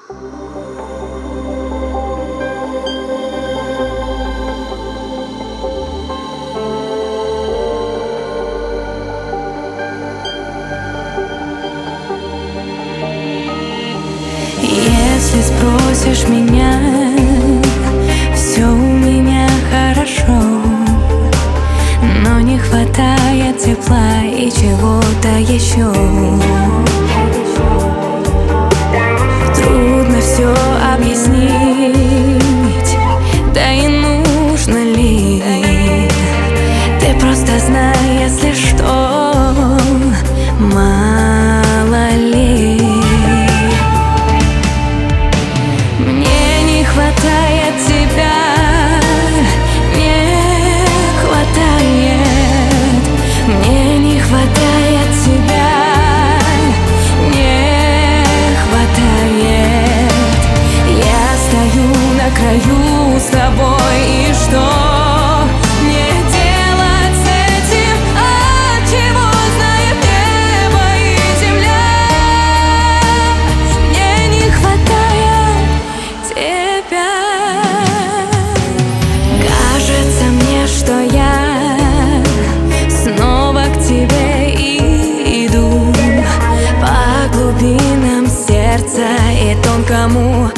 Если спросишь меня, все у меня хорошо, но не хватает тепла и чего-то еще. Трудно все объяснить, да и нужно ли. Ты просто знай, если что, мало ли. Мне не хватает тебя, не хватает. Мне не хватает тебя, не хватает. Я стою на краю с тобой, и что мне делать с этим? От чего знает небо и земля? Мне не хватает тебя. Кажется мне, что я снова к тебе иду по глубинам сердца и тонкому